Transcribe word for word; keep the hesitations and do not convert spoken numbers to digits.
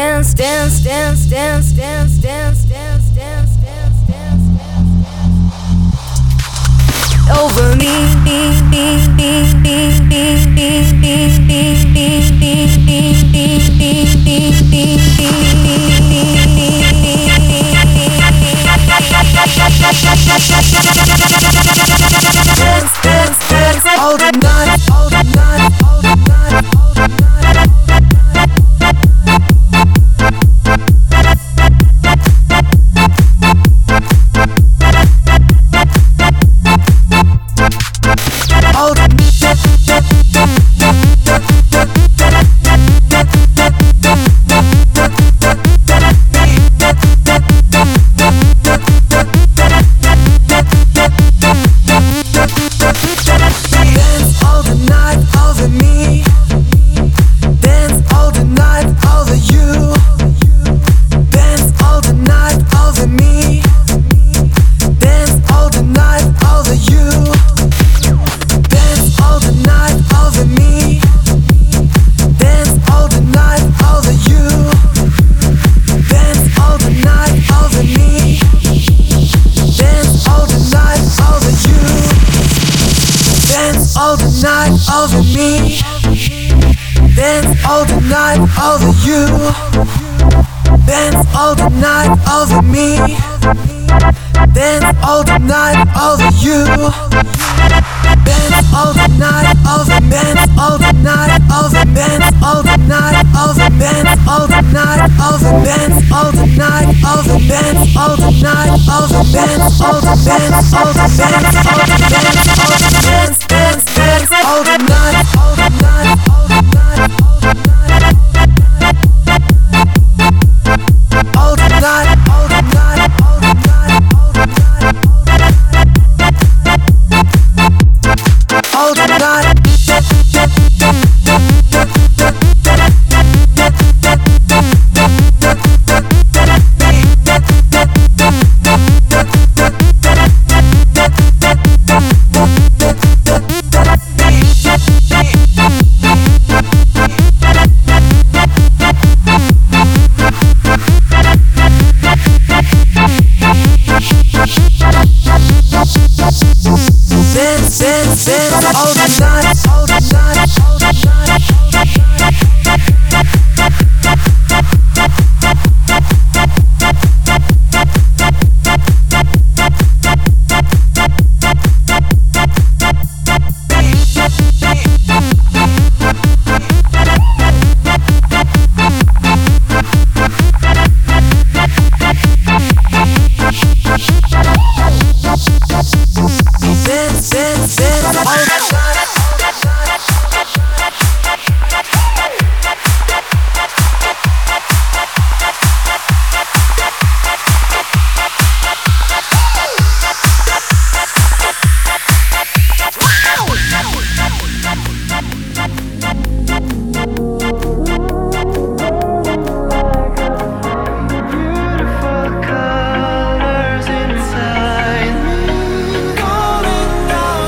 dance, dance, dance, dance, dance, dance, dance, dance, dance, dance, over me, me, me, me, me, me, me, me, me, me, me, dance, dance, dance, all the night, all the night, all the night, all the night. All the dance all the night over me. Dance all the night over you. Dance all the night over me. Dance all the night over you. Dance all the night over me. Dance all the night over you. Dance all the night over me. Dance all the night over you. Dance all the night over me. Dance all the night over you. Dance all the night over me. Dance all the night over you. Dance all the night over. Dance all the night over. Dance all the night over. Dance all the night over. Dance all the night over. Dance all the night over. Dance all the dance all the dance all the dance all the dance dance dance all the night all the night all the night all the night all the night all the night all the night all the night all the night. Dance, dance, dance, all the night, all the night, all the night.